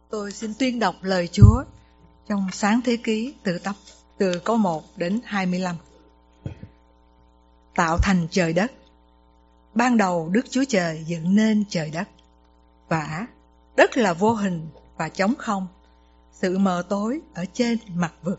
Tôi xin tuyên đọc lời Chúa trong Sáng Thế Ký từ câu 1 đến 25. Tạo thành trời đất. Ban đầu Đức Chúa Trời dựng nên trời đất. Vả, đất là vô hình và trống không, sự mờ tối ở trên mặt vực.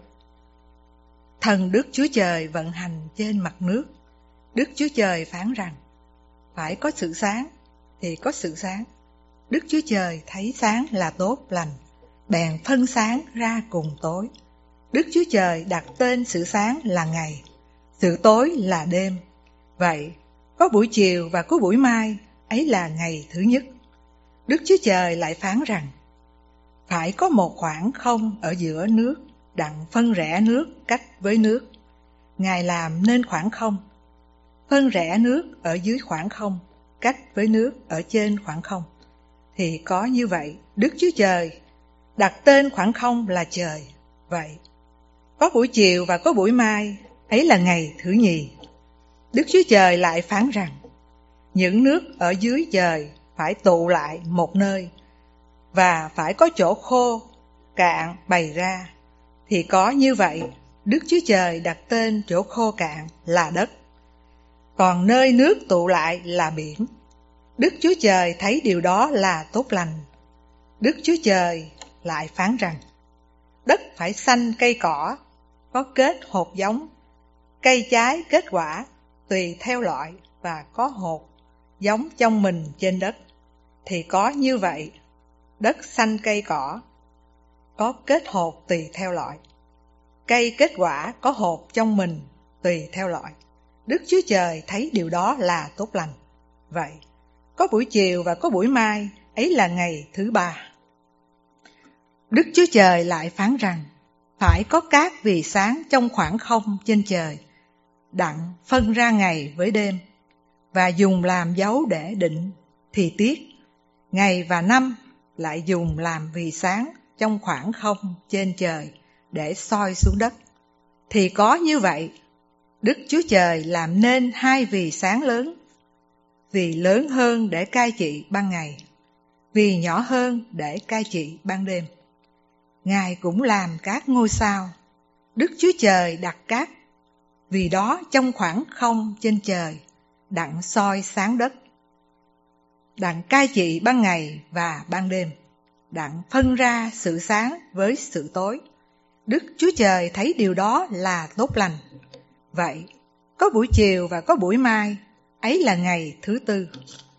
Thần Đức Chúa Trời vận hành trên mặt nước. Đức Chúa Trời phán rằng, phải có sự sáng, thì có sự sáng. Đức Chúa Trời thấy sáng là tốt lành, bèn phân sáng ra cùng tối. Đức Chúa Trời đặt tên sự sáng là ngày, sự tối là đêm. Vậy, có buổi chiều và có buổi mai, ấy là ngày thứ nhất. Đức Chúa Trời lại phán rằng, phải có một khoảng không ở giữa nước, đặng phân rẽ nước cách với nước. Ngài làm nên khoảng không, phân rẽ nước ở dưới khoảng không, cách với nước ở trên khoảng không. Thì có như vậy, Đức Chúa Trời đặt tên khoảng không là trời. Vậy, có buổi chiều và có buổi mai, ấy là ngày thứ nhì. Đức Chúa Trời lại phán rằng, những nước ở dưới trời phải tụ lại một nơi, và phải có chỗ khô, cạn bày ra. Thì có như vậy, Đức Chúa Trời đặt tên chỗ khô cạn là đất, còn nơi nước tụ lại là biển. Đức Chúa Trời thấy điều đó là tốt lành. Đức Chúa Trời lại phán rằng, đất phải xanh cây cỏ, có kết hột giống, cây trái kết quả, tùy theo loại, và có hột giống trong mình trên đất. Thì có như vậy, đất xanh cây cỏ, có kết hột tùy theo loại, cây kết quả có hột trong mình tùy theo loại. Đức Chúa Trời thấy điều đó là tốt lành. Vậy, có buổi chiều và có buổi mai, ấy là ngày thứ ba. Đức Chúa Trời lại phán rằng, phải có cát vì sáng trong khoảng không trên trời, đặng phân ra ngày với đêm, và dùng làm dấu để định thì tiết. Ngày và năm lại dùng làm vì sáng trong khoảng không trên trời để soi xuống đất. Thì có như vậy, Đức Chúa Trời làm nên hai vì sáng lớn, vì lớn hơn để cai trị ban ngày, vì nhỏ hơn để cai trị ban đêm. Ngài cũng làm các ngôi sao. Đức Chúa Trời đặt các vì đó trong khoảng không trên trời, đặng soi sáng đất, đặng cai trị ban ngày và ban đêm, đặng phân ra sự sáng với sự tối. Đức Chúa Trời thấy điều đó là tốt lành. Vậy, có buổi chiều và có buổi mai, ấy là ngày thứ tư.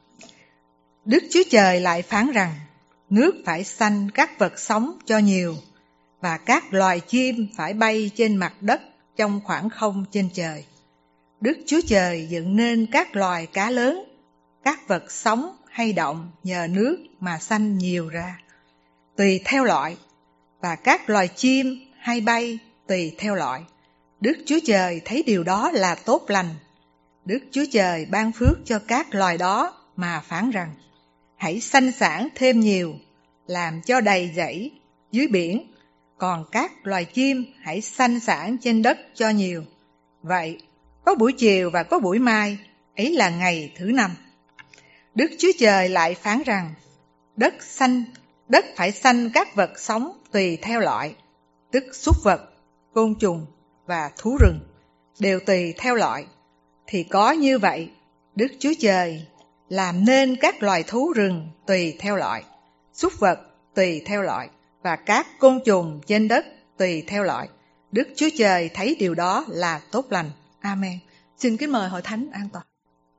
Đức Chúa Trời lại phán rằng, nước phải sanh các vật sống cho nhiều, và các loài chim phải bay trên mặt đất trong khoảng không trên trời. Đức Chúa Trời dựng nên các loài cá lớn, các vật sống hay động nhờ nước mà sanh nhiều ra, tùy theo loại, và các loài chim hay bay tùy theo loại. Đức Chúa Trời thấy điều đó là tốt lành. Đức Chúa Trời ban phước cho các loài đó mà phán rằng, hãy sanh sản thêm nhiều, làm cho đầy dẫy dưới biển, còn các loài chim hãy sanh sản trên đất cho nhiều. Vậy, có buổi chiều và có buổi mai, ấy là ngày thứ năm. Đức Chúa Trời lại phán rằng, đất phải sanh các vật sống tùy theo loại, tức súc vật, côn trùng và thú rừng, đều tùy theo loại. Thì có như vậy, Đức Chúa Trời làm nên các loài thú rừng tùy theo loại, súc vật tùy theo loại, và các côn trùng trên đất tùy theo loại. Đức Chúa Trời thấy điều đó là tốt lành. Amen. Xin kính mời hội thánh an toàn.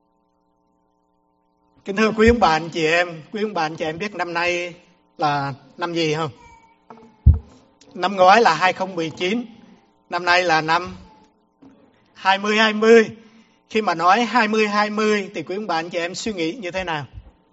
Kính thưa quý ông bà anh chị em biết năm nay là năm gì không? Năm ngoái là 2019, năm nay là năm 2020. Khi mà nói 2020 thì quý ông bà anh chị em suy nghĩ như thế nào?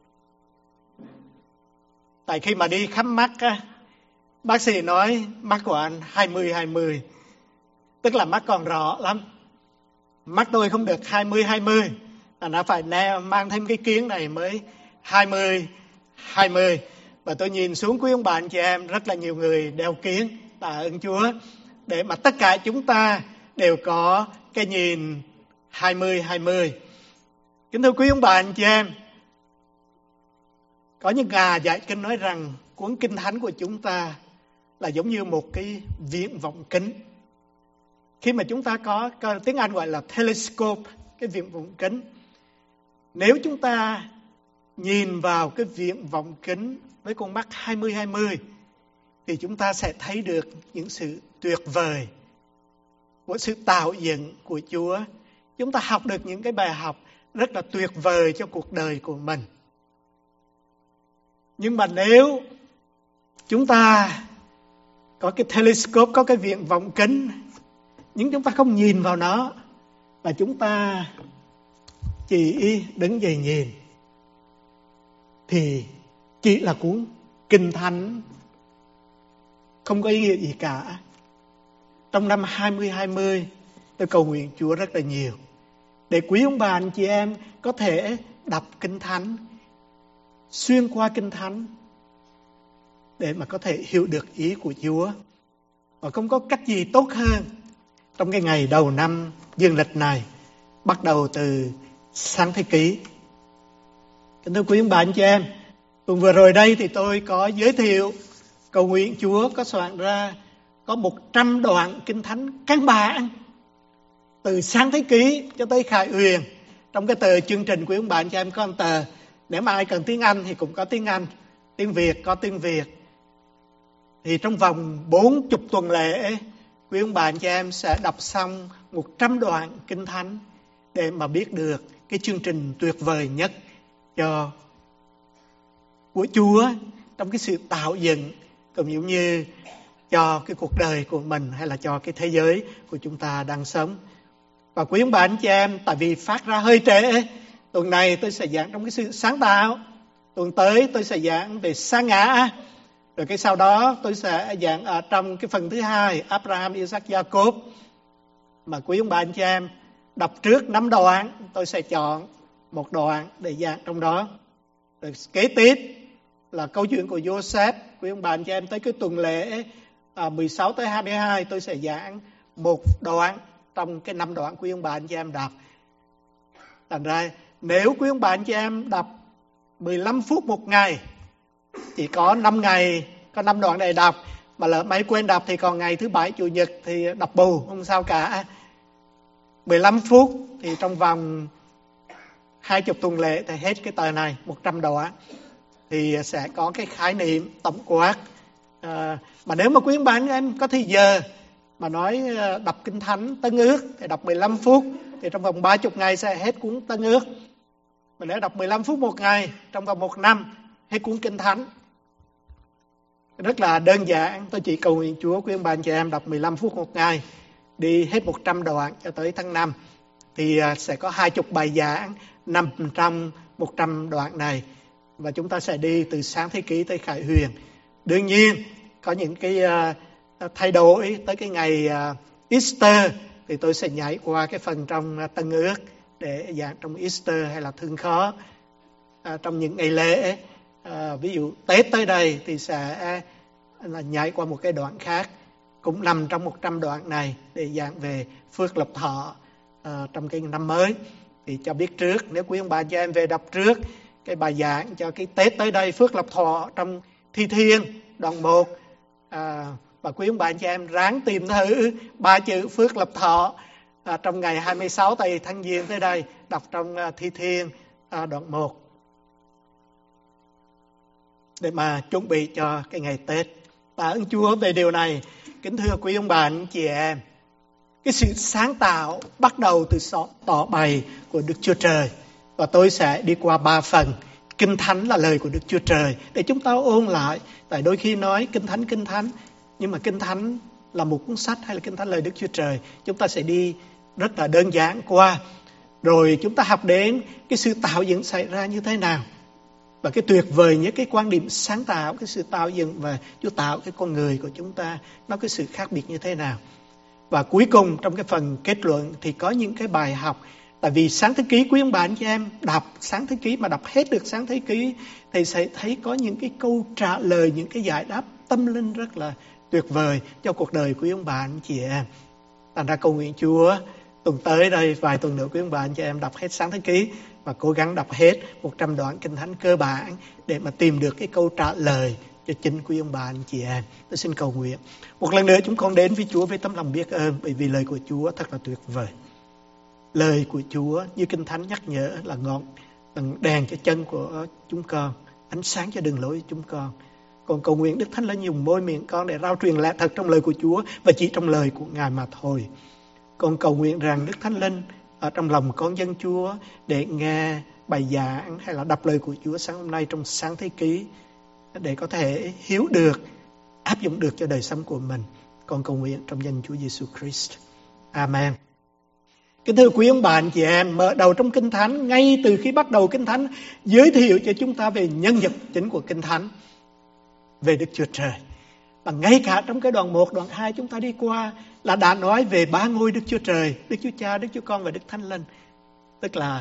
Tại khi mà đi khám mắt á, bác sĩ nói mắt của anh 2020, tức là mắt còn rõ lắm. Mắt tôi không được 20-20, mà nó phải mang thêm cái kiếng này mới 20-20. Và tôi nhìn xuống quý ông bà anh chị em, rất là nhiều người đeo kiếng, tạ ơn Chúa, để mà tất cả chúng ta đều có cái nhìn 20-20. Kính thưa quý ông bà anh chị em, có những nhà giải kinh nói rằng cuốn Kinh Thánh của chúng ta là giống như một cái viễn vọng kính. Khi mà chúng ta có tiếng Anh gọi là telescope, cái viễn vọng kính. Nếu chúng ta nhìn vào cái viễn vọng kính với con mắt 20/20 thì chúng ta sẽ thấy được những sự tuyệt vời của sự tạo dựng của Chúa. Chúng ta học được những cái bài học rất là tuyệt vời cho cuộc đời của mình. Nhưng mà nếu chúng ta có cái telescope, có cái viễn vọng kính, nhưng chúng ta không nhìn vào nó, và chúng ta chỉ đứng dậy nhìn, thì chỉ là cuốn Kinh Thánh không có ý nghĩa gì cả. Trong năm 2020, tôi cầu nguyện Chúa rất là nhiều để quý ông bà anh chị em có thể đọc Kinh Thánh, xuyên qua Kinh Thánh để mà có thể hiểu được ý của Chúa. Và không có cách gì tốt hơn trong cái ngày đầu năm dương lịch này, bắt đầu từ Sáng Thế Ký. Kính thưa quý ông bà anh chị em, tuần vừa rồi đây thì tôi có giới thiệu cầu nguyện Chúa có soạn ra có 100 đoạn Kinh Thánh căn bản từ Sáng Thế Ký cho tới Khải Huyền. Trong cái tờ chương trình quý ông bà anh chị em có một tờ, nếu mà ai cần tiếng Anh thì cũng có tiếng Anh, tiếng Việt có tiếng Việt. Thì trong vòng 40 tuần lễ, quý ông bà anh chị em sẽ đọc xong 100 đoạn Kinh Thánh để mà biết được cái chương trình tuyệt vời nhất của Chúa trong cái sự tạo dựng, cũng giống như cho cái cuộc đời của mình hay là cho cái thế giới của chúng ta đang sống. Và quý ông bà anh chị em, tại vì phát ra hơi trễ, tuần này tôi sẽ giảng trong cái sự sáng tạo, tuần tới tôi sẽ giảng về sa ngã, rồi cái sau đó tôi sẽ giảng ở trong cái phần thứ hai, Abraham, Isaac, Jacob. Mà quý ông bà anh chị em đọc trước 5 đoạn, tôi sẽ chọn một đoạn để giảng trong đó. Rồi kế tiếp là câu chuyện của Joseph. Quý ông bà anh chị em tới cái tuần lễ 16 tới 22 tôi sẽ giảng một đoạn trong cái 5 đoạn quý ông bà anh chị em đọc. Thành ra nếu quý ông bà anh chị em đọc 15 phút một ngày, chỉ có 5 ngày, có 5 đoạn để đọc, mà lỡ mấy quên đọc thì còn ngày thứ Bảy, Chủ nhật thì đọc bù, không sao cả. 15 phút thì trong vòng 20 tuần lễ thì hết cái tờ này, 100 đoạn. Thì sẽ có cái khái niệm tổng quát. Mà nếu mà quý ông bà anh em có thời giờ mà nói đọc Kinh Thánh Tân Ước thì đọc 15 phút, thì trong vòng 30 ngày sẽ hết cuốn Tân Ước. Mà nếu đọc 15 phút một ngày, trong vòng 1 năm hết cuốn Kinh Thánh. Rất là đơn giản, tôi chỉ cầu nguyện Chúa quý ông bà anh chị em đọc 15 phút một ngày, đi hết 100 đoạn cho tới tháng 5. Thì sẽ có 20 bài giảng nằm trong 100 đoạn này. Và chúng ta sẽ đi từ Sáng Thế Ký tới Khải Huyền. Đương nhiên, có những cái thay đổi tới cái ngày Easter thì tôi sẽ nhảy qua cái phần trong Tân Ước để giảng trong Easter hay là Thương Khó. Trong những ngày lễ, ví dụ Tết tới đây thì sẽ là nhảy qua một cái đoạn khác, cũng nằm trong 100 đoạn này để giảng về phước lộc thọ trong cái năm mới. Thì cho biết trước, nếu quý ông bà chị em về đọc trước cái bài giảng cho cái Tết tới đây, phước lộc thọ trong Thi Thiên đoạn 1, và quý ông bà chị em ráng tìm thử 3 chữ phước lộc thọ trong ngày 26 tây tháng Giêng tới đây, đọc trong Thi Thiên đoạn 1 để mà chuẩn bị cho cái ngày Tết. Tạ ơn Chúa về điều này. Kính thưa quý ông bà anh chị em, cái sự sáng tạo bắt đầu từ tỏ bày của Đức Chúa Trời. Và tôi sẽ đi qua 3 phần. Kinh Thánh là lời của Đức Chúa Trời để chúng ta ôn lại. Tại đôi khi nói Kinh Thánh, nhưng mà Kinh Thánh là một cuốn sách hay là Kinh Thánh lời Đức Chúa Trời, chúng ta sẽ đi rất là đơn giản qua. Rồi chúng ta học đến cái sự tạo dựng xảy ra như thế nào. Và cái tuyệt vời nhất cái quan điểm sáng tạo, cái sự tạo dựng và Chúa tạo cái con người của chúng ta, nó có sự khác biệt như thế nào. Và cuối cùng trong cái phần kết luận thì có những cái bài học. Tại vì Sáng Thế Ký, quý ông bà anh chị em đọc Sáng Thế Ký mà đọc hết được Sáng Thế Ký thì sẽ thấy có những cái câu trả lời, những cái giải đáp tâm linh rất là tuyệt vời cho cuộc đời quý ông bà anh chị em. Thành ra cầu nguyện Chúa tuần tới đây, vài tuần nữa quý ông bà anh chị em đọc hết Sáng Thế Ký và cố gắng đọc hết 100 đoạn Kinh Thánh cơ bản để mà tìm được cái câu trả lời cho chính quý ông bà anh chị em. Tôi xin cầu nguyện. Một lần nữa chúng con đến với Chúa với tấm lòng biết ơn, bởi vì lời của Chúa thật là tuyệt vời. Lời của Chúa như Kinh Thánh nhắc nhở là ngọn đèn cho chân của chúng con, ánh sáng cho đường lối của chúng con. Còn cầu nguyện Đức Thánh Linh dùng môi miệng con để rao truyền lẽ thật trong lời của Chúa và chỉ trong lời của Ngài mà thôi. Con cầu nguyện rằng Đức Thánh Linh ở trong lòng con dân Chúa để nghe bài giảng hay là đọc lời của Chúa sáng hôm nay trong sáng thế ký, để có thể hiểu được, áp dụng được cho đời sống của mình. Con cầu nguyện trong danh Chúa Giêsu Christ. Amen. Kính thưa quý ông bà anh chị em, mở đầu trong Kinh Thánh, ngay từ khi bắt đầu Kinh Thánh giới thiệu cho chúng ta về nhân vật chính của Kinh Thánh, về Đức Chúa Trời. Và ngay cả trong cái đoạn 1, đoạn 2 chúng ta đi qua là đã nói về ba ngôi Đức Chúa Trời, Đức Chúa Cha, Đức Chúa Con và Đức Thánh Linh. Tức là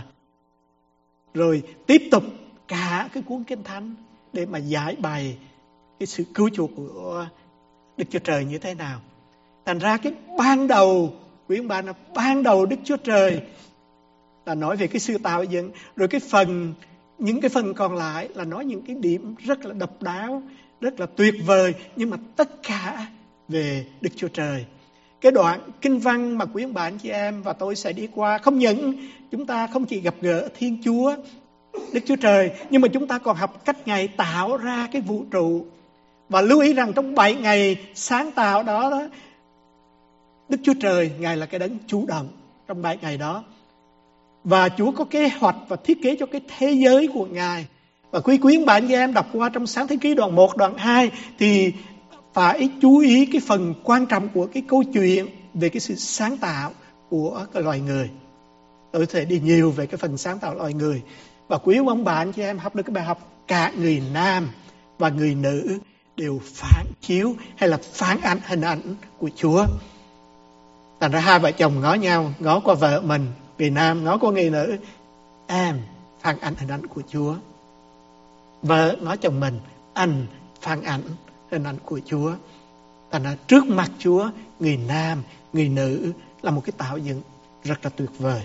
rồi tiếp tục cả cái cuốn Kinh Thánh để mà giải bày cái sự cứu chuộc của Đức Chúa Trời như thế nào. Thành ra cái ban đầu, quý ông bà, là ban đầu Đức Chúa Trời là nói về cái sự tạo dựng, rồi những cái phần còn lại là nói những cái điểm rất là độc đáo, rất là tuyệt vời, nhưng mà tất cả về Đức Chúa Trời. Cái đoạn kinh văn mà quý ông bà anh chị em và tôi sẽ đi qua, không những chúng ta không chỉ gặp gỡ Thiên Chúa, Đức Chúa Trời, nhưng mà chúng ta còn học cách Ngài tạo ra cái vũ trụ. Và lưu ý rằng trong 7 ngày sáng tạo đó, Đức Chúa Trời, Ngài là cái đấng chủ động trong 7 ngày đó. Và Chúa có kế hoạch và thiết kế cho cái thế giới của Ngài. Và quý ông bà anh chị em đọc qua trong sáng thế ký đoạn 1, đoạn 2 thì phải chú ý cái phần quan trọng của cái câu chuyện về cái sự sáng tạo của cái loài người. Tôi sẽ đi nhiều về cái phần sáng tạo loài người. Và quý ông bà anh chị em học được cái bài học cả người nam và người nữ đều phản chiếu hay là phản ánh hình ảnh của Chúa. Thành ra hai vợ chồng ngó nhau, ngó qua vợ mình, người nam ngó qua người nữ, em phản ánh hình ảnh của Chúa. Vợ ngó chồng mình, anh phản ánh hình ảnh của Chúa. Thành ra trước mặt Chúa, người nam, người nữ là một cái tạo dựng rất là tuyệt vời.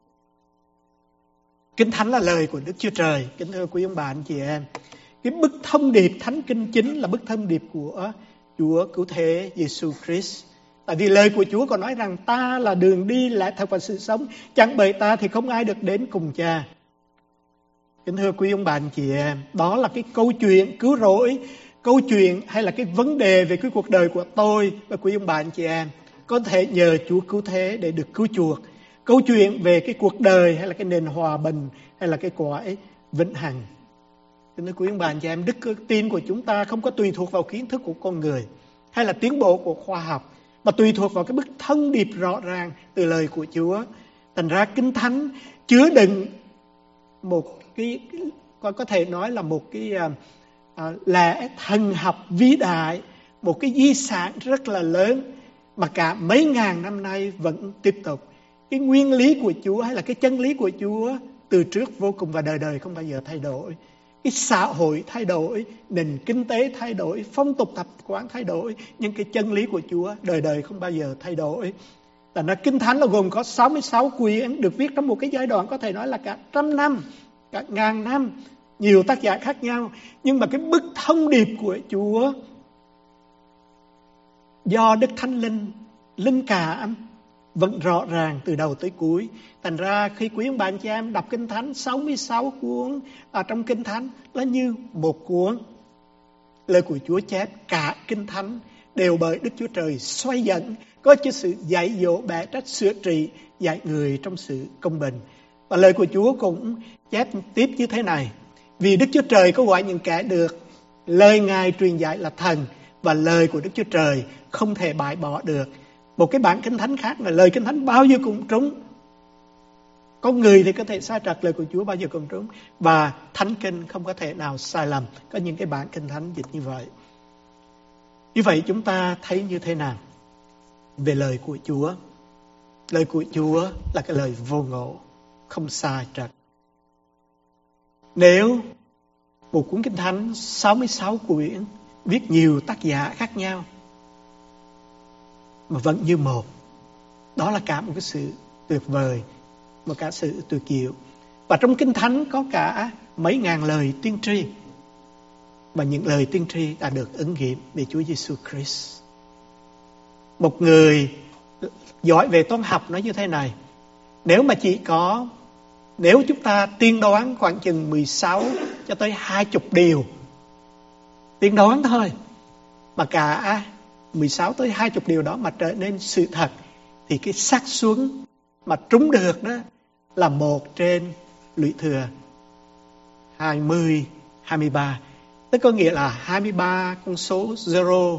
Kinh Thánh là lời của Đức Chúa Trời. Kính thưa quý ông bà anh chị em, cái bức thông điệp Thánh Kinh chính là bức thông điệp của Chúa Cứu Thế Giêsu Christ. Tại vì lời của Chúa còn nói rằng ta là đường đi, lẽ thật và sự sống, chẳng bởi ta thì không ai được đến cùng Cha. Kính thưa quý ông bà anh chị em, đó là cái câu chuyện cứu rỗi, câu chuyện hay là cái vấn đề về cái cuộc đời của tôi và quý ông bà anh chị em có thể nhờ Chúa Cứu Thế để được cứu chuộc. Câu chuyện về cái cuộc đời hay là cái nền hòa bình hay là cái cõi vĩnh hằng. Kính thưa quý ông bà anh chị em, đức tin của chúng ta không có tùy thuộc vào kiến thức của con người hay là tiến bộ của khoa học, mà tùy thuộc vào cái bức thông điệp rõ ràng từ lời của Chúa. Thành ra Kinh Thánh chứa đựng một cái có thể nói là một cái lẽ thần học vĩ đại, một cái di sản rất là lớn mà cả mấy ngàn năm nay vẫn tiếp tục. Cái nguyên lý của Chúa hay là cái chân lý của Chúa từ trước vô cùng và đời đời không bao giờ thay đổi. Cái xã hội thay đổi, nền kinh tế thay đổi, phong tục tập quán thay đổi, nhưng cái chân lý của Chúa đời đời không bao giờ thay đổi. Thành ra Kinh Thánh là gồm có 66 quyển được viết trong một cái giai đoạn có thể nói là cả trăm năm, cả ngàn năm, nhiều tác giả khác nhau. Nhưng mà cái bức thông điệp của Chúa do Đức Thánh Linh, linh cảm vẫn rõ ràng từ đầu tới cuối. Thành ra khi quý ông bà anh chị em đọc Kinh Thánh, 66 cuốn ở trong Kinh Thánh là như một cuốn. Lời của Chúa chép cả Kinh Thánh đều bởi Đức Chúa Trời xoay dẫn, có cho sự dạy dỗ, bẻ trách, sửa trị, dạy người trong sự công bình. Và lời của Chúa cũng chép tiếp như thế này: vì Đức Chúa Trời có gọi những kẻ được lời Ngài truyền dạy là thần, và lời của Đức Chúa Trời không thể bãi bỏ được. Một cái bản Kinh Thánh khác là lời Kinh Thánh bao giờ cũng trúng. Có người thì có thể sai trật, lời của Chúa bao giờ cũng trúng. Và Thánh Kinh không có thể nào sai lầm. Có những cái bản Kinh Thánh dịch như vậy. Như vậy chúng ta thấy như thế nào về lời của Chúa? Lời của Chúa là cái lời vô ngộ, không sai trật. Nếu một cuốn Kinh Thánh 66 quyển viết nhiều tác giả khác nhau mà vẫn như một, đó là cả một cái sự tuyệt vời, một cả sự tuyệt diệu. Và trong Kinh Thánh có cả mấy ngàn lời tiên tri. và những lời tiên tri đã được ứng nghiệm về Chúa Giêsu Christ. Một người giỏi về toán học nói như thế này: nếu chúng ta tiên đoán khoảng chừng 16 cho tới 20 điều, tiên đoán thôi, mà cả 16 tới 20 điều đó mà trở nên sự thật, thì cái xác suất mà trúng được đó là 1 trên lũy thừa 20, 23. Tức có nghĩa là 23 con số zero.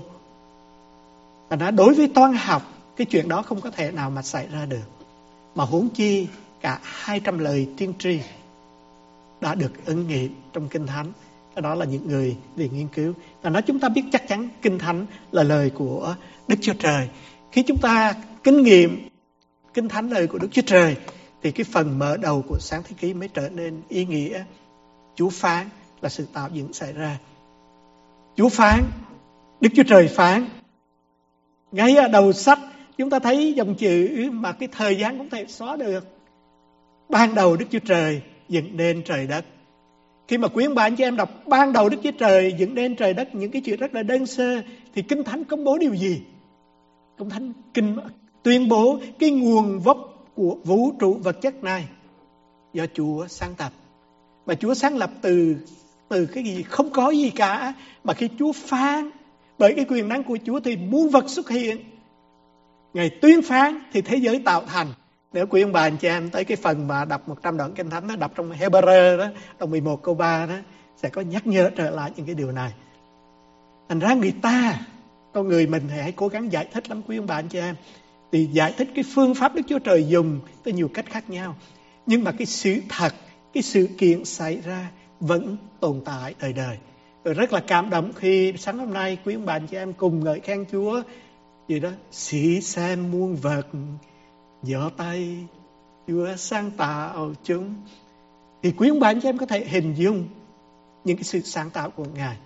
Và đối với toán học, cái chuyện đó không có thể nào mà xảy ra được. Mà huống chi cả 200 lời tiên tri đã được ứng nghiệm trong Kinh Thánh. Cái đó là những người về nghiên cứu. Và nói chúng ta biết chắc chắn Kinh Thánh là lời của Đức Chúa Trời. Khi chúng ta kinh nghiệm Kinh Thánh lời của Đức Chúa Trời, thì cái phần mở đầu của Sáng Thế Ký mới trở nên ý nghĩa. Chúa phán là sự tạo dựng xảy ra. Chúa phán, Đức Chúa Trời phán. Ngay ở đầu sách chúng ta thấy dòng chữ mà cái thời gian không thể xóa được. Ban đầu Đức Chúa Trời dựng nên trời đất. Khi mà quý ông bà anh chị em đọc ban đầu Đức Chúa Trời dựng nên trời đất, những cái chuyện rất là đơn sơ, thì Kinh Thánh công bố điều gì? Kinh Thánh tuyên bố cái nguồn gốc của vũ trụ vật chất này do Chúa sáng lập. Mà Chúa sáng lập từ cái gì không có gì cả, mà khi Chúa phán, bởi cái quyền năng của Chúa thì muôn vật xuất hiện. Ngài tuyên phán thì thế giới tạo thành. Nếu quý ông bà anh chị em tới cái phần mà đọc 100 đoạn Kinh Thánh đó, đọc trong Hebrew đó, đoạn 11 câu 3 đó, sẽ có nhắc nhở trở lại những cái điều này. Thành ra con người mình hãy cố gắng giải thích lắm quý ông bà anh chị em. Thì giải thích cái phương pháp Đức Chúa Trời dùng tới nhiều cách khác nhau. Nhưng mà cái sự thật, cái sự kiện xảy ra vẫn tồn tại đời đời. Tôi rất là cảm động khi sáng hôm nay quý ông bà anh chị em cùng ngợi khen Chúa gì đó: sĩ xem muôn vật giở tay Chúa sáng tạo chúng. Thì quý ông bà anh chị em có thể hình dung những cái sự sáng tạo của Ngài.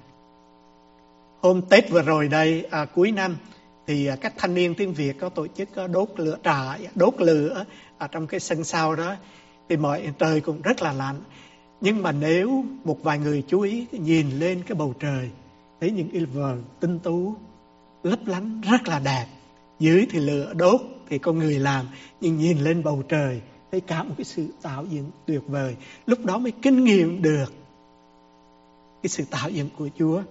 Hôm Tết vừa rồi đây, cuối năm, thì các thanh niên tiếng Việt có tổ chức đốt lửa ở trong cái sân sau đó. Thì mọi trời cũng rất là lạnh. Nhưng mà nếu một vài người chú ý nhìn lên cái bầu trời, thấy những cái vầng tinh tú lấp lánh rất là đẹp. Dưới thì lửa đốt thì con người làm, nhưng nhìn lên bầu trời thấy cả một cái sự tạo dựng tuyệt vời. Lúc đó mới kinh nghiệm được cái sự tạo dựng của Chúa.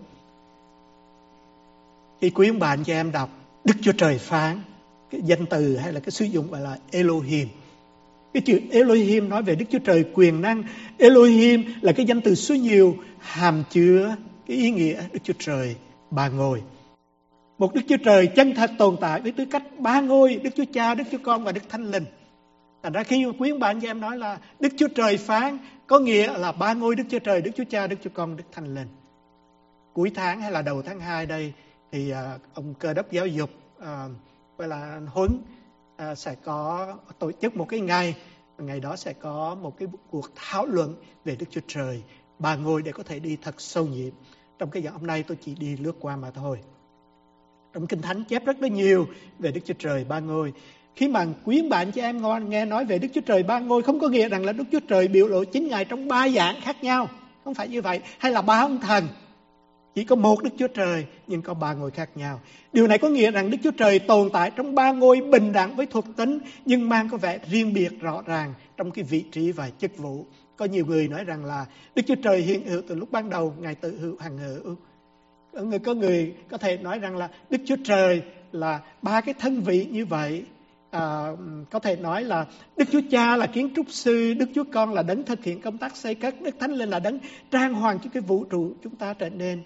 Khi quý ông bà anh chị em đọc Đức Chúa Trời phán, cái danh từ hay là cái sử dụng gọi là Elohim. Cái chữ Elohim nói về Đức Chúa Trời quyền năng. Elohim là cái danh từ số nhiều, hàm chứa cái ý nghĩa Đức Chúa Trời ba ngôi. Một Đức Chúa Trời chân thật tồn tại với tư cách ba ngôi: Đức Chúa Cha, Đức Chúa Con và Đức Thánh Linh. Thành ra khi quý ông bà anh chị em nói là Đức Chúa Trời phán, có nghĩa là ba ngôi Đức Chúa Trời: Đức Chúa Cha, Đức Chúa Con, Đức Thánh Linh. Cuối tháng hay là đầu tháng 2 đây thì ông Cơ đốc giáo dục gọi là Huấn sẽ có tổ chức một cái ngày đó sẽ có một cái cuộc thảo luận về Đức Chúa Trời ba ngôi để có thể đi thật sâu nhiệm. Trong cái giờ hôm nay tôi chỉ đi lướt qua mà thôi. Trong Kinh Thánh chép rất là nhiều về Đức Chúa Trời ba ngôi. Khi mà quý ông bà anh chị em nghe nói về Đức Chúa Trời ba ngôi, không có nghĩa rằng là Đức Chúa Trời biểu lộ chính Ngài trong ba dạng khác nhau. Không phải như vậy. Hay là ba ông thần. Chỉ có một Đức Chúa Trời nhưng có ba ngôi khác nhau. Điều này có nghĩa rằng Đức Chúa Trời tồn tại trong ba ngôi bình đẳng với thuộc tính, nhưng mang có vẻ riêng biệt rõ ràng trong cái vị trí và chức vụ. Có nhiều người nói rằng là Đức Chúa Trời hiện hữu từ lúc ban đầu, Ngài tự hữu hằng hữu. Có người có thể nói rằng là Đức Chúa Trời là ba cái thân vị như vậy. Có thể nói là Đức Chúa Cha là kiến trúc sư, Đức Chúa Con là đấng thực hiện công tác xây cất, Đức Thánh Linh là đấng trang hoàng cho cái vũ trụ chúng ta trở nên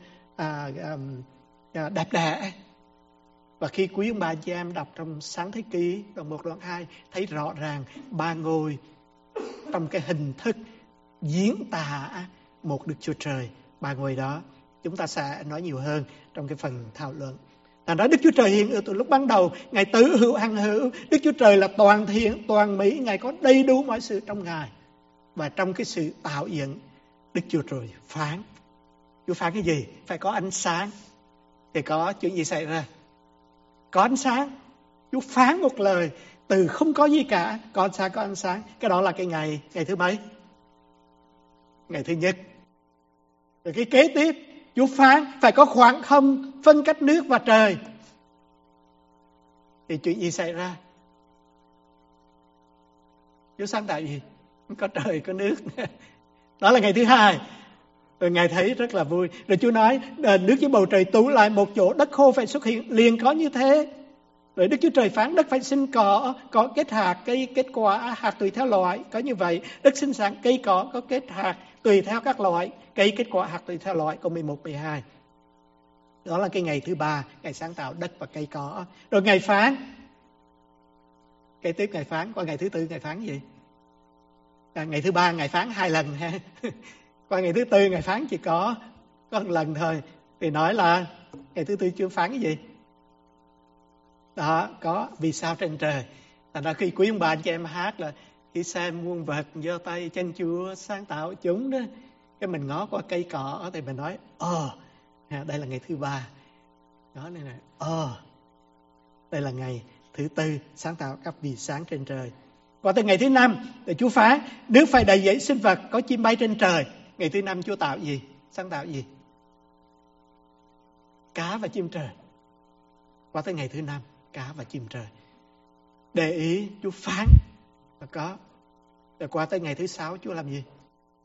đẹp đẽ. Và khi quý ông bà anh chị em đọc trong Sáng Thế Ký đoạn 1 đoạn 2 thấy rõ ràng ba ngôi trong cái hình thức diễn tả một Đức Chúa Trời ba ngôi đó. Chúng ta sẽ nói nhiều hơn trong cái phần thảo luận. Thành ra Đức Chúa Trời hiện hữu từ lúc ban đầu, Ngài tự hữu hằng hữu. Đức Chúa Trời là toàn thiện, toàn mỹ, Ngài có đầy đủ mọi sự trong Ngài. Và trong cái sự tạo dựng, Đức Chúa Trời phán. Chúa phán cái gì? Phải có ánh sáng. Thì có chuyện gì xảy ra? Có ánh sáng. Chúa phán một lời từ không có gì cả, có ánh sáng. Cái đó là cái ngày thứ mấy? Ngày thứ nhất. Rồi cái kế tiếp Chúa phán phải có khoảng không phân cách nước và trời. Thì chuyện gì xảy ra? Chúa sáng tạo gì? Có trời, có nước. Đó là ngày thứ hai. Rồi Ngài thấy rất là vui. Rồi Chúa nói nước dưới bầu trời tụ lại một chỗ, đất khô phải xuất hiện. Liền có như thế. Rồi Đức Chúa Trời phán đất phải sinh cỏ kết hạt, cây kết quả, hạt tùy theo loại. Có như vậy, đất sinh sản cây cỏ có kết hạt tùy theo các loại, cây kết quả hạt tùy theo loại. Câu 11, 12. Đó là cái ngày thứ ba, Ngài sáng tạo đất và cây cỏ. Rồi Ngài phán. Kế tiếp Ngài phán, qua ngày thứ tư Ngài phán gì? Ngày thứ ba Ngài phán 2 lần ha. Qua ngày thứ tư Ngài phán chỉ có 1 lần thôi. Thì nói là ngày thứ tư Chúa phán cái gì? Đó, có vì sao trên trời. Thành ra khi quý ông bà anh chị em hát là khi xem muôn vật do tay chân Chúa sáng tạo chúng đó, cái mình ngó qua cây cỏ thì mình nói đây là ngày thứ ba. Đó này nè, đây là ngày thứ tư sáng tạo các vì sáng trên trời. Và tới ngày thứ năm thì Chúa phán nước phải đầy dẫy sinh vật, có chim bay trên trời. Ngày thứ năm Chúa tạo gì? Sáng tạo gì? Cá và chim trời. Qua tới ngày thứ năm, cá và chim trời. Để ý Chúa phán và có. Rồi qua tới ngày thứ sáu Chúa làm gì?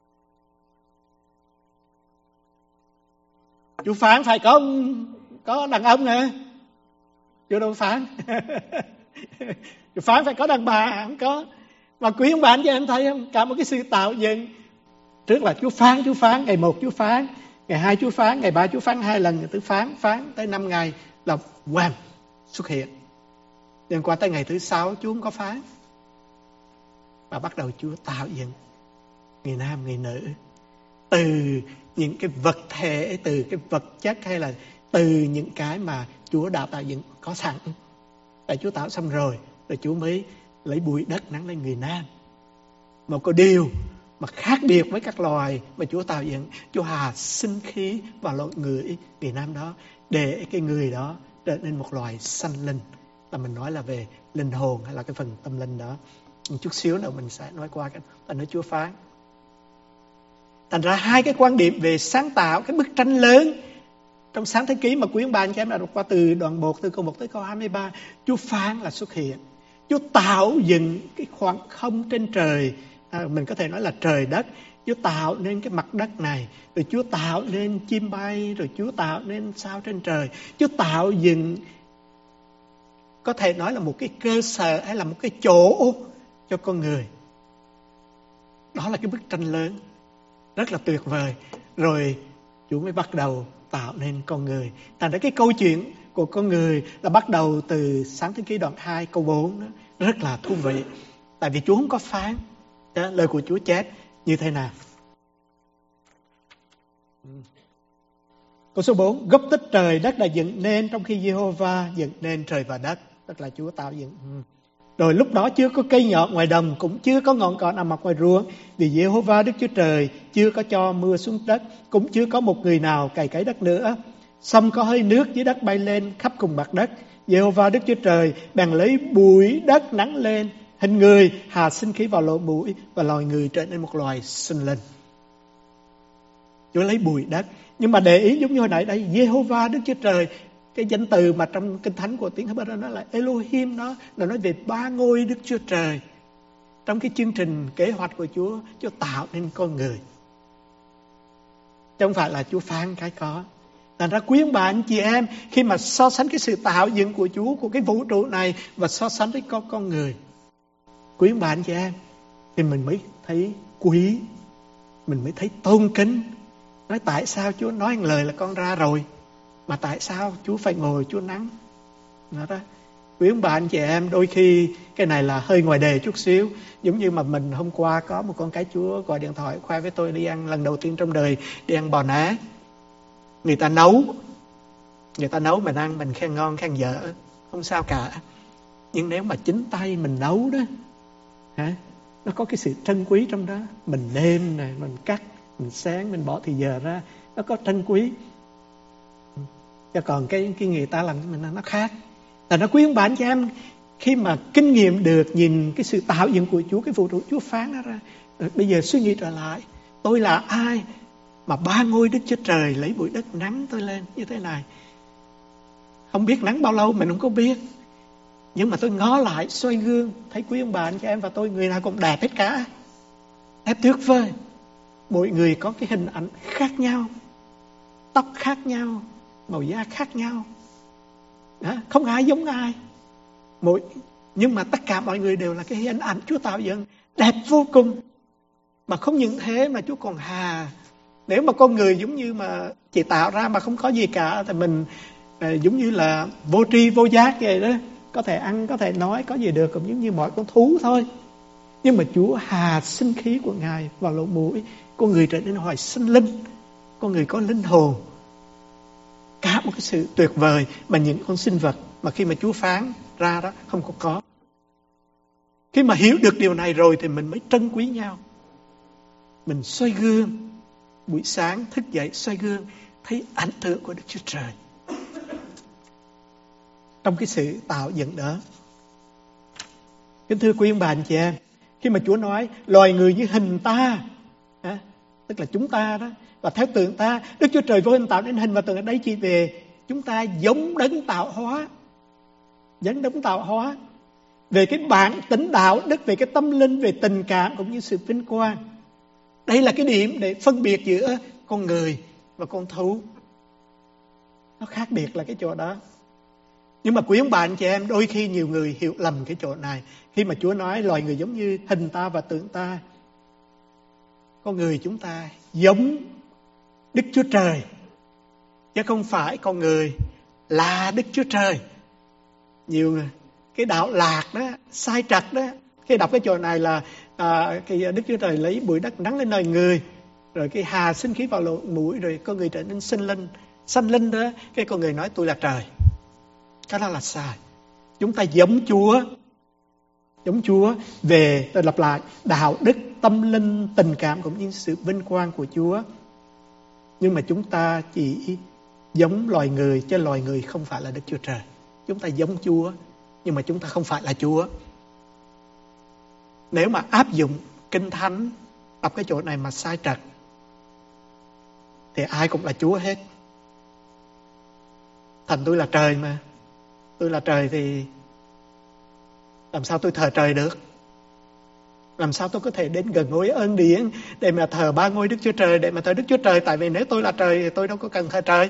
Chúa phán phải có đàn ông nè. Chúa đâu phán. Chúa phán phải có đàn bà, không có. Mà quý ông bà anh chị em thấy không? Cả một cái sự tạo dựng. Trước là Chúa phán, ngày 1 Chúa phán, ngày 2 Chúa phán, ngày 3 Chúa phán 2 lần, ngày thứ phán tới 5 ngày là wham, xuất hiện. Đến qua tới ngày thứ 6 Chúa không có phán. Và bắt đầu Chúa tạo dựng người nam, người nữ. Từ những cái vật thể, từ cái vật chất hay là từ những cái mà Chúa đã tạo dựng có sẵn. Tại Chúa tạo xong rồi Chúa mới lấy bụi đất nắng lên người nam. Một cái điều mà khác biệt với các loài mà Chúa tạo dựng, Chúa hà sinh khí vào loại người nam đó để cái người đó trở nên một loài sanh linh. Là mình nói là về linh hồn hay là cái phần tâm linh đó. Một chút xíu nữa mình sẽ nói qua cái nói Chúa phán. Thành ra hai cái quan điểm về sáng tạo, cái bức tranh lớn trong Sáng Thế Ký mà quý ông bà anh chị em đã đọc qua từ đoạn 1 từ câu 1 tới câu 23, Chúa phán là xuất hiện. Chúa tạo dựng cái khoảng không trên trời, mình có thể nói là trời đất. Chúa tạo nên cái mặt đất này, rồi Chúa tạo nên chim bay, rồi Chúa tạo nên sao trên trời. Chúa tạo dựng có thể nói là một cái cơ sở hay là một cái chỗ cho con người. Đó là cái bức tranh lớn, rất là tuyệt vời. Rồi Chúa mới bắt đầu tạo nên con người. Thành ra cái câu chuyện của con người là bắt đầu từ Sáng Thế Ký đoạn 2 câu 4 đó, rất là thú vị. Tại vì Chúa không có phán. Đó, lời của Chúa chép như thế nào? Câu số 4, gốc tích trời đất đã dựng nên trong khi Giê-hô-va dựng nên trời và đất. Tức là Chúa tạo dựng. Rồi lúc đó chưa có cây nhọt ngoài đồng, cũng chưa có ngọn cỏ nào mọc ngoài ruộng, vì Giê-hô-va Đức Chúa Trời chưa có cho mưa xuống đất, cũng chưa có một người nào cày cấy đất nữa. Xong có hơi nước dưới đất bay lên khắp cùng mặt đất. Giê-hô-va Đức Chúa Trời bèn lấy bụi đất nắng lên hình người, hà sinh khí vào lỗ bụi, và loài người trở nên một loài sinh linh. Chúa lấy bụi đất. Nhưng mà để ý giống như hồi nãy đây, Giê-hô-va Đức Chúa Trời, cái danh từ mà trong Kinh Thánh của tiếng Hebrew nó là Elohim, đó là nói về ba ngôi Đức Chúa Trời. Trong cái chương trình kế hoạch của Chúa tạo nên con người. Chứ không phải là Chúa phán cái có. Thành ra quý ông bà anh chị em, khi mà so sánh cái sự tạo dựng của Chúa, của cái vũ trụ này, và so sánh với con người, quý ông bà anh chị em, thì mình mới thấy quý, mình mới thấy tôn kính. Nói tại sao Chúa nói một lời là con ra rồi, mà tại sao Chúa phải ngồi Chúa nắng? Đó. Quý ông bà anh chị em, đôi khi cái này là hơi ngoài đề chút xíu. Giống như mà mình hôm qua có một con cái Chúa gọi điện thoại khoe với tôi đi ăn lần đầu tiên trong đời, đi ăn bò ná. Người ta nấu mình ăn, mình khen ngon khen dở, không sao cả. Nhưng nếu mà chính tay mình nấu đó, nó có cái sự trân quý trong đó. Mình nêm này, mình cắt, mình xén, mình bỏ thì giờ ra, nó có trân quý. Chứ còn cái người ta làm mình nó khác. Là nó quý ông bà anh chị em, khi mà kinh nghiệm được nhìn cái sự tạo dựng của Chúa, cái vũ trụ Chúa phán nó ra, rồi bây giờ suy nghĩ trở lại, tôi là ai mà 3 ngôi Đức Chúa Trời lấy bụi đất nắng tôi lên như thế này. Không biết nắng bao lâu mình không có biết. Nhưng mà tôi ngó lại xoay gương, thấy quý ông bà anh chị em và tôi người nào cũng đẹp hết cả. Đẹp tuyệt vời. Mỗi người có cái hình ảnh khác nhau, tóc khác nhau, màu da khác nhau. Đó, không ai giống ai. Nhưng mà tất cả mọi người đều là cái hình ảnh Chúa tạo dựng đẹp vô cùng. Mà không những thế mà Chúa còn nếu mà con người giống như mà chỉ tạo ra mà không có gì cả thì mình giống như là vô tri vô giác vậy đó, có thể ăn, có thể nói, có gì được, cũng giống như mọi con thú thôi. Nhưng mà Chúa sinh khí của Ngài vào lỗ mũi, con người trở nên hoài sinh linh, con người có linh hồn. Cả một cái sự tuyệt vời mà những con sinh vật mà khi mà Chúa phán ra đó không có. Khi mà hiểu được điều này rồi thì mình mới trân quý nhau. Mình soi gương, buổi sáng thức dậy soi gương, thấy ảnh tượng của Đức Chúa Trời trong cái sự tạo dựng đó. Kính thưa quý ông bà anh chị em, khi mà Chúa nói loài người như hình ta, tức là chúng ta đó, và theo tượng ta, Đức Chúa Trời vô hình tạo nên hình và tượng, ở đây chỉ về chúng ta giống đấng tạo hóa, giống đấng tạo hóa, về cái bản tính đạo đức, về cái tâm linh, về tình cảm cũng như sự vinh quang. Đây là cái điểm để phân biệt giữa con người và con thú. Nó khác biệt là cái chỗ đó. Nhưng mà quý ông bà anh chị em, đôi khi nhiều người hiểu lầm cái chỗ này. Khi mà Chúa nói loài người giống như hình ta và tượng ta, con người chúng ta giống Đức Chúa Trời, chứ không phải con người là Đức Chúa Trời. Nhiều cái đạo lạc đó, sai trật đó, khi đọc cái chỗ này là cái Đức Chúa Trời lấy bụi đất nắng lên đời người, rồi cái sinh khí vào lỗ mũi, rồi con người trở nên sanh linh đó, cái con người nói tôi là trời. Cái đó là sai. Chúng ta giống Chúa về, tôi lặp lại, đạo đức, tâm linh, tình cảm cũng như sự vinh quang của Chúa. Nhưng mà chúng ta chỉ giống loài người, chứ loài người không phải là Đức Chúa Trời. Chúng ta giống Chúa, nhưng mà chúng ta không phải là Chúa. Nếu mà áp dụng Kinh Thánh, đọc cái chỗ này mà sai trật, thì ai cũng là Chúa hết. Thành tôi là trời mà. Tôi là trời thì làm sao tôi thờ trời được? Làm sao tôi có thể đến gần ngôi ân điển để mà thờ 3 ngôi Đức Chúa Trời, để mà thờ Đức Chúa Trời? Tại vì nếu tôi là trời thì tôi đâu có cần thờ trời.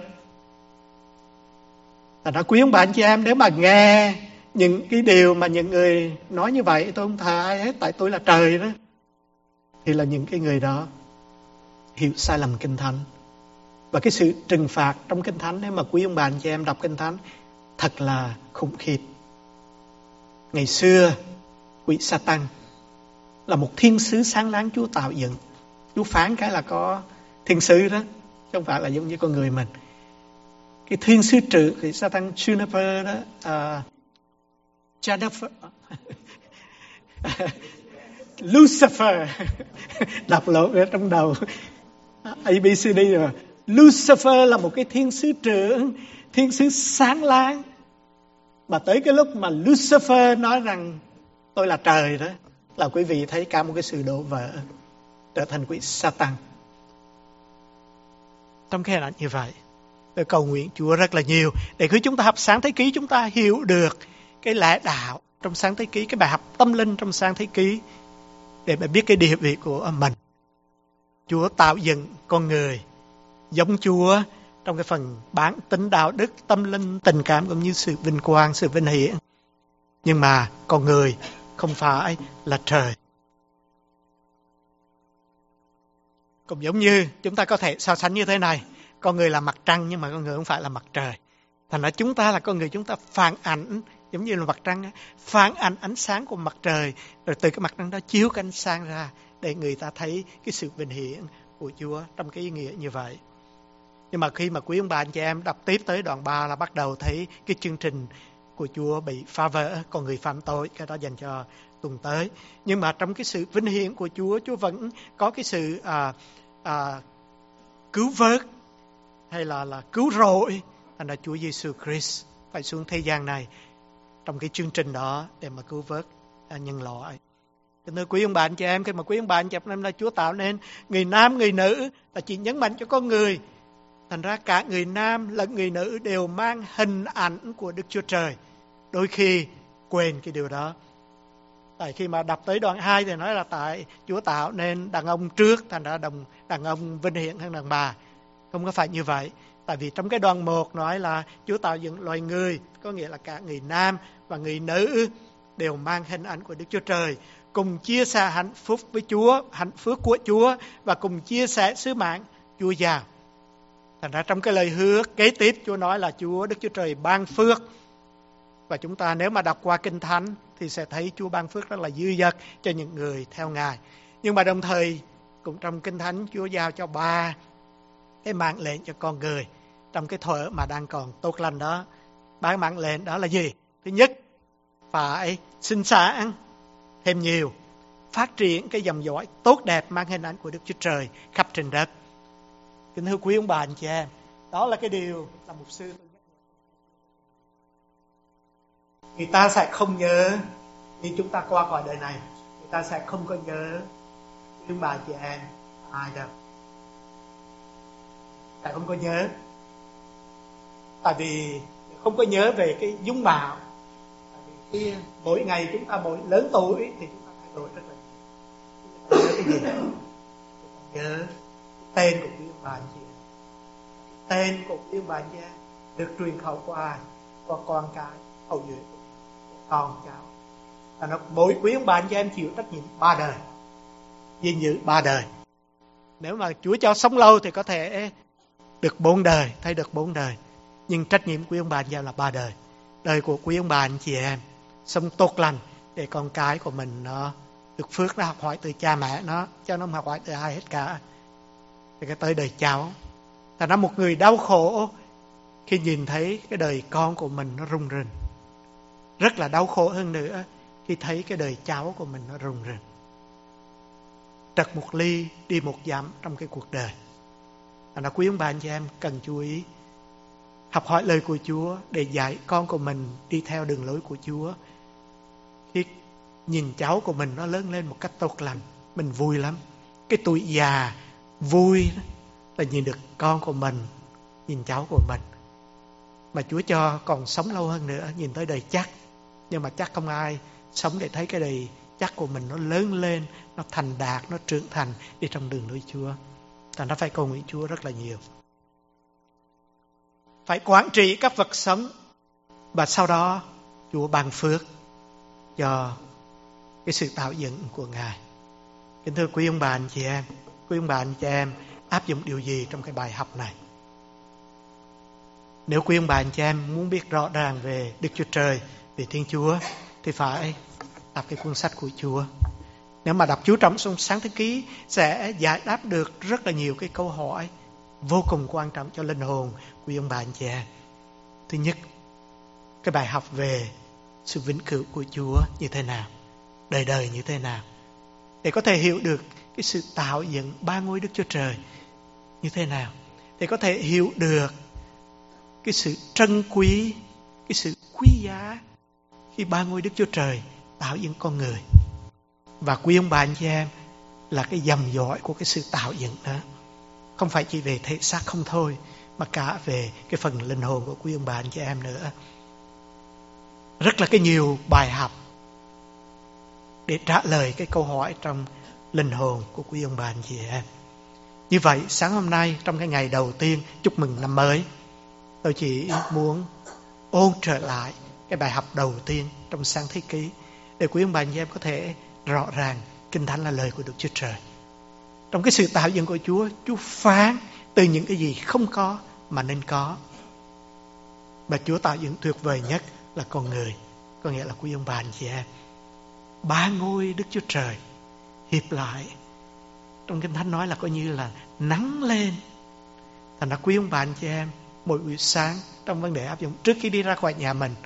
Thành ra quý ông bà anh chị em, nếu mà nghe những cái điều mà những người nói như vậy, tôi không thờ ai hết tại tôi là trời đó, thì là những cái người đó hiểu sai lầm Kinh Thánh. Và cái sự trừng phạt trong Kinh Thánh, nếu mà quý ông bà anh chị em đọc Kinh Thánh, thật là khủng khiếp. Ngày xưa quỷ Sa-tan là một thiên sứ sáng láng Chúa tạo dựng. Chúa phán cái là có thiên sứ đó, chứ không phải là giống như con người mình. Cái thiên sứ trưởng quỷ Sa-tan, Juniper đó, Jennifer Lucifer đọc lộn ở trong đầu ABCD rồi. Lucifer là một cái thiên sứ trưởng, thiên sứ sáng láng. Mà tới cái lúc mà Lucifer nói rằng tôi là trời đó, là quý vị thấy cả một cái sự đổ vỡ, trở thành quỷ Sa-tan. Trong cái hình ảnh như vậy, tôi cầu nguyện Chúa rất là nhiều để khi chúng ta học Sáng Thế Ký, chúng ta hiểu được cái lẽ đạo trong Sáng Thế Ký, cái bài học tâm linh trong Sáng Thế Ký, để mà biết cái địa vị của mình. Chúa tạo dựng con người giống Chúa trong cái phần bản tính đạo đức, tâm linh, tình cảm cũng như sự vinh quang, sự vinh hiển. Nhưng mà con người không phải là trời. Cũng giống như chúng ta có thể so sánh như thế này, con người là mặt trăng nhưng mà con người không phải là mặt trời. Thành ra chúng ta là con người, chúng ta phản ảnh giống như là mặt trăng, phản ảnh ánh sáng của mặt trời, rồi từ cái mặt trăng đó chiếu cái ánh sáng ra để người ta thấy cái sự vinh hiển của Chúa trong cái ý nghĩa như vậy. Nhưng mà khi mà quý ông bà anh chị em đọc tiếp tới đoạn 3 là bắt đầu thấy cái chương trình của Chúa bị phá vỡ, con người phạm tội, cái đó dành cho tuần tới. Nhưng mà trong cái sự vinh hiển của Chúa, Chúa vẫn có cái sự cứu vớt hay là cứu rỗi. Thành ra Chúa Giêsu Christ phải xuống thế gian này trong cái chương trình đó để mà cứu vớt nhân loại. Thưa quý ông bà anh chị em, khi mà quý ông bà anh chị em là Chúa tạo nên người nam, người nữ là chỉ nhấn mạnh cho con người. Thành ra cả người nam lẫn người nữ đều mang hình ảnh của Đức Chúa Trời. Đôi khi quên cái điều đó. Tại khi mà đọc tới đoạn 2 thì nói là tại Chúa tạo nên đàn ông trước, thành ra đàn ông vinh hiển hơn đàn bà. Không có phải như vậy. Tại vì trong cái đoạn 1 nói là Chúa tạo dựng loài người, có nghĩa là cả người nam và người nữ đều mang hình ảnh của Đức Chúa Trời, cùng chia sẻ hạnh phúc với Chúa, hạnh phúc của Chúa và cùng chia sẻ sứ mạng Chúa giao. Thành ra trong cái lời hứa kế tiếp Chúa nói là Chúa Đức Chúa Trời ban phước. Và chúng ta nếu mà đọc qua Kinh Thánh thì sẽ thấy Chúa ban phước rất là dư dật cho những người theo Ngài. Nhưng mà đồng thời cũng trong Kinh Thánh Chúa giao cho 3 cái mạng lệnh cho con người trong cái thuở mà đang còn tốt lành đó. 3 mạng lệnh đó là gì? Thứ nhất, phải sinh sản thêm nhiều, phát triển cái dòng dõi tốt đẹp mang hình ảnh của Đức Chúa Trời khắp trên đất. Kính thưa quý ông bà anh chị em, đó là cái điều là mục sư. Người ta sẽ không nhớ khi chúng ta qua cõi đời này, người ta sẽ không có nhớ quý ông bà anh chị em ai đâu. Tại không có nhớ. Tại vì không có nhớ về cái dung mạo. Tại vì khi mỗi ngày chúng ta mỗi lớn tuổi thì chúng ta thay đổi rất là nhiều. Nhớ cái gì? Nhớ tên của quý ông bà anh chị em. Tên của quý ông bà anh chị em được truyền khẩu qua ai? Qua con cái, hậu duệ của con cháu. Và nó mỗi quý ông bà anh chị em chịu trách nhiệm 3 đời, gìn giữ 3 đời. Nếu mà Chúa cho sống lâu thì có thể được 4 đời, thấy được 4 đời. Nhưng trách nhiệm quý ông bà anh chị em là 3 đời. Đời của quý ông bà anh chị em sống tốt lành để con cái của mình nó được phước, nó học hỏi từ cha mẹ nó, cho nó không học hỏi từ ai hết cả. Thì cái tới đời cháu. Thành ra một người đau khổ khi nhìn thấy cái đời con của mình nó rung rinh. Rất là đau khổ hơn nữa khi thấy cái đời cháu của mình nó rung rinh. Trật một ly, đi một dặm trong cái cuộc đời. Thành ra quý ông bà anh chị em cần chú ý học hỏi lời của Chúa để dạy con của mình đi theo đường lối của Chúa. Khi nhìn cháu của mình nó lớn lên một cách tốt lành, mình vui lắm. Cái tuổi già vui là nhìn được con của mình, nhìn cháu của mình. Mà Chúa cho còn sống lâu hơn nữa, nhìn tới đời chắc. Nhưng mà chắc không ai sống để thấy cái đời chắc của mình nó lớn lên, nó thành đạt, nó trưởng thành đi trong đường lối Chúa. Thành ra phải cầu nguyện Chúa rất là nhiều. Phải quản trị các vật sống. Và sau đó Chúa ban phước cho cái sự tạo dựng của Ngài. Kính thưa quý ông bà anh chị em, quý ông bà anh chị em áp dụng điều gì trong cái bài học này? Nếu quý ông bà anh chị em muốn biết rõ ràng về Đức Chúa Trời, về Thiên Chúa thì phải đọc cái cuốn sách của Chúa. Nếu mà đọc chú trọng trong Sáng Thế Ký sẽ giải đáp được rất là nhiều cái câu hỏi vô cùng quan trọng cho linh hồn của ông bà anh chị em. Thứ nhất, cái bài học về sự vĩnh cửu của Chúa như thế nào, đời đời như thế nào, để có thể hiểu được cái sự tạo dựng 3 ngôi Đức Chúa Trời như thế nào, để có thể hiểu được cái sự trân quý, cái sự quý giá khi 3 ngôi Đức Chúa Trời tạo dựng con người. Và quý ông bà anh chị em là cái dòng dõi của cái sự tạo dựng đó. Không phải chỉ về thể xác không thôi, mà cả về cái phần linh hồn của quý ông bà anh chị em nữa. Rất là cái nhiều bài học để trả lời cái câu hỏi trong linh hồn của quý ông bà anh chị em. Như vậy sáng hôm nay trong cái ngày đầu tiên chúc mừng năm mới, tôi chỉ muốn ôn trở lại cái bài học đầu tiên trong Sáng Thế Ký để quý ông bà anh chị em có thể rõ ràng Kinh Thánh là lời của Đức Chúa Trời. Trong cái sự tạo dựng của Chúa, Chúa phán từ những cái gì không có mà nên có. Và Chúa tạo dựng tuyệt vời nhất là con người, có nghĩa là quý ông bà anh chị em. 3 ngôi Đức Chúa Trời hiệp lại. Trong Kinh Thánh nói là coi như là nắng lên. Thành ra quý ông bà anh chị em mỗi buổi sáng trong vấn đề áp dụng, trước khi đi ra khỏi nhà mình,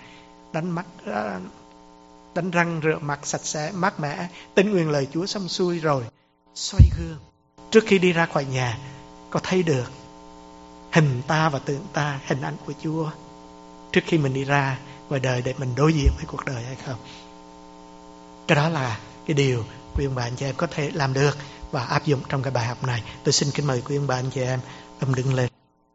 đánh răng rửa mặt sạch sẽ mát mẻ, tin nguyện lời Chúa xong xuôi rồi xoay gương. Trước khi đi ra khỏi nhà có thấy được hình ta và tượng ta, hình ảnh của Chúa trước khi mình đi ra ngoài đời để mình đối diện với cuộc đời hay không? Cái đó là cái điều Quý ông bà anh chị em có thể làm được và áp dụng trong cái bài học này. Tôi xin kính mời quý ông bà anh chị em đứng lên.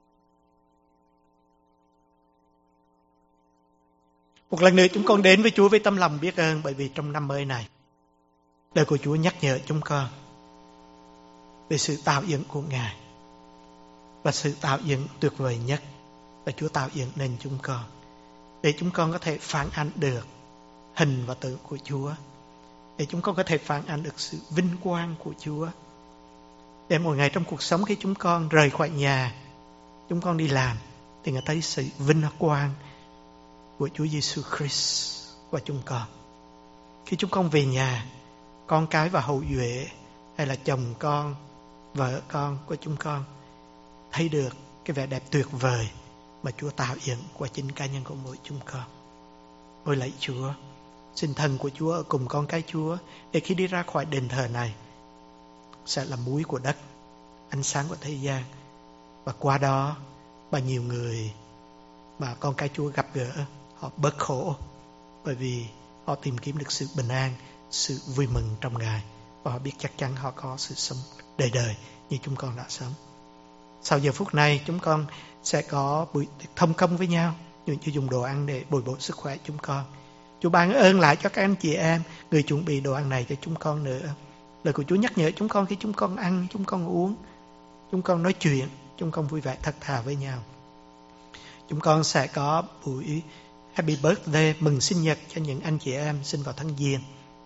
Một lần nữa chúng con đến với Chúa với tấm lòng biết ơn, bởi vì trong năm mới này, lời của Chúa nhắc nhở chúng con về sự tạo dựng của Ngài và sự tạo dựng tuyệt vời nhất là Chúa tạo dựng nên chúng con, để chúng con có thể phản ánh được hình và tượng của Chúa, để chúng con có thể phản ánh được sự vinh quang của Chúa, để mỗi ngày trong cuộc sống khi chúng con rời khỏi nhà, chúng con đi làm, thì người thấy sự vinh quang của Chúa Giêsu Christ qua chúng con. Khi chúng con về nhà, con cái và hậu duệ, hay là chồng con, vợ con của chúng con thấy được cái vẻ đẹp tuyệt vời mà Chúa tạo dựng qua chính cá nhân của mỗi chúng con. Ôi lạy Chúa, xin thần của Chúa ở cùng con cái Chúa, để khi đi ra khỏi đền thờ này sẽ là muối của đất, ánh sáng của thế gian, và qua đó bao nhiêu người mà con cái Chúa gặp gỡ, họ bớt khổ, bởi vì họ tìm kiếm được sự bình an, sự vui mừng trong Ngài, và họ biết chắc chắn họ có sự sống đời đời như chúng con đã sống. Sau giờ phút này, chúng con sẽ có buổi thông công với nhau, như dùng đồ ăn để bồi bổ sức khỏe chúng con. Chúa ban ơn lại cho các anh chị em, người chuẩn bị đồ ăn này cho chúng con nữa. Lời của Chúa nhắc nhở chúng con khi chúng con ăn, chúng con uống, chúng con nói chuyện, chúng con vui vẻ thật thà với nhau. Chúng con sẽ có buổi Happy Birthday, mừng sinh nhật cho những anh chị em sinh vào tháng Giêng.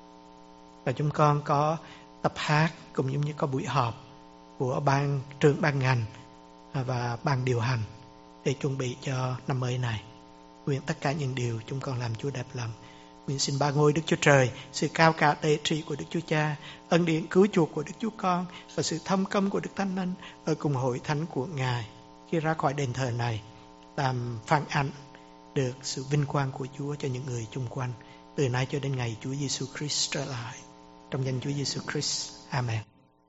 Và chúng con có tập hát, cũng giống như có buổi họp của trưởng ban ngành và ban điều hành để chuẩn bị cho năm mới này. Nguyện tất cả những điều chúng con làm Chúa đẹp lòng. Nguyện xin ba ngôi Đức Chúa Trời, sự cao cả tế trị của Đức Chúa Cha, ân điển cứu chuộc của Đức Chúa Con và sự thông công của Đức Thánh Linh ở cùng hội thánh của Ngài khi ra khỏi đền thờ này, làm phản ảnh được sự vinh quang của Chúa cho những người chung quanh, từ nay cho đến ngày Chúa Giêsu Christ trở lại. Trong danh Chúa Giêsu Christ. Amen.